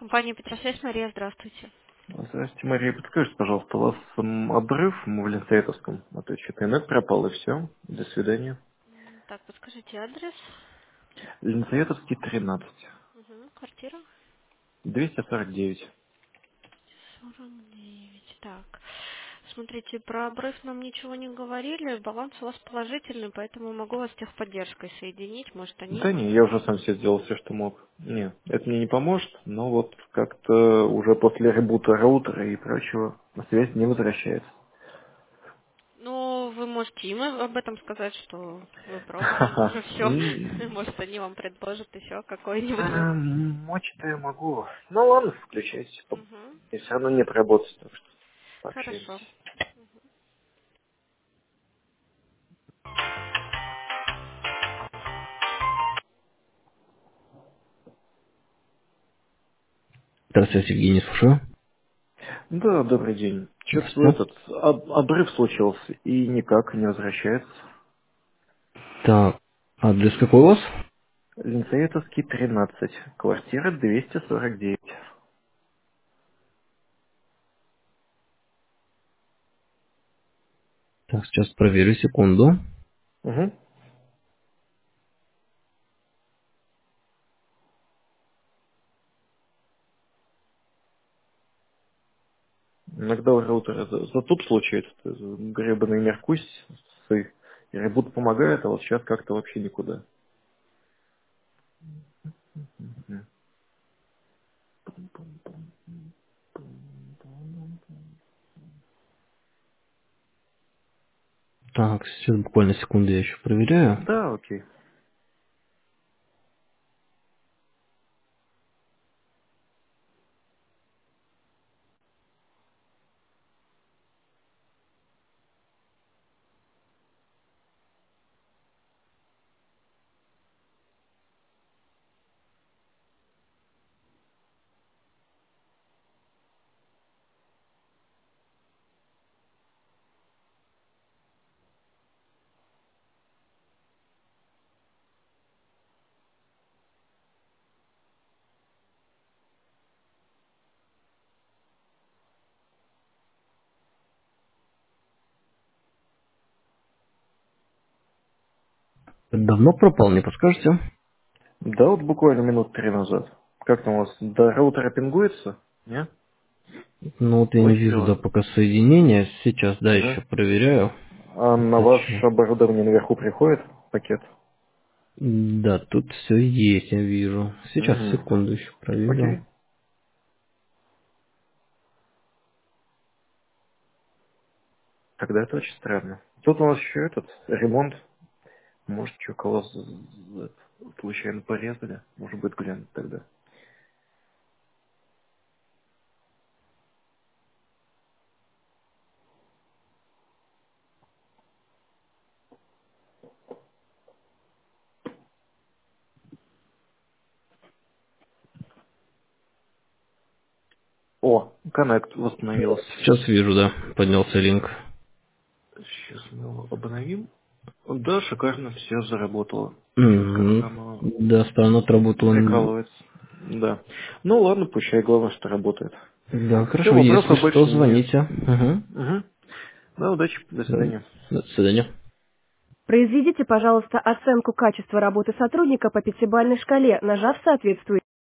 Компания Петросвязь, Мария, здравствуйте. Здравствуйте, Мария. Подскажите, пожалуйста, у вас обрыв в Ленсейтовском, а то что-то инет пропал и все. До свидания. Так, подскажите адрес. Ленсейтовский, 13. Угу, квартира 249. 49. Так, смотрите, про обрыв нам ничего не говорили. Баланс у вас положительный, поэтому могу вас с техподдержкой соединить. Может, они Да вам... не, я уже сам все сделал все, что мог. Нет, это мне не поможет, но вот как-то уже после ребута роутера и прочего связь не возвращается. Ну, вы можете им об этом сказать, что вы пробовали Ха-ха. уже все. Может, они вам предложат еще какой-нибудь вариант. Мочь-то я могу. Ну ладно, включайте. Угу. И все равно нет работы, так что Хорошо. пообщаемся. Здравствуйте, Евгений, слушаю. Да, добрый день. Что-то Здравствуйте. этот обрыв случился и никак не возвращается. Так, адрес какой у вас? Линцейтовский, 13, квартира 249. Так, сейчас проверю, секунду. Угу. Иногда у роутера затуп случается, гребаный Меркусь, и ребут помогает, а вот сейчас как-то вообще никуда. Мгм. Так, сейчас буквально секунду я еще проверяю. Да, окей. Давно пропал, не подскажете? Да, вот буквально минут 3 назад. Как там у вас, до роутера пингуется? Не? Ну вот я не вижу, да, Выстрела? пока соединения. Сейчас, да, Ага. еще проверяю. А на Зачем? ваше оборудование наверху приходит пакет? Да, тут все есть, я вижу. Сейчас, Угу. секунду еще проверю. Окей. Тогда это очень странно. Тут у нас еще этот ремонт. Может, что кого случайно порезали? Может быть, глянуть тогда. О, коннект восстановился. Сейчас вижу, да, поднялся линк. Сейчас мы его обновим. Да, шикарно, все заработало. Как Мгм. оно Да, странно отработало. прикалывается. Да. Ну ладно, пущай, главное, что работает. Да, Все, хорошо, если вопросов что, больше нет. звоните. Угу. Угу. Да, удачи, до Да, свидания. до свидания. Произведите, пожалуйста, оценку качества работы сотрудника по пятибалльной шкале, нажав соответствующий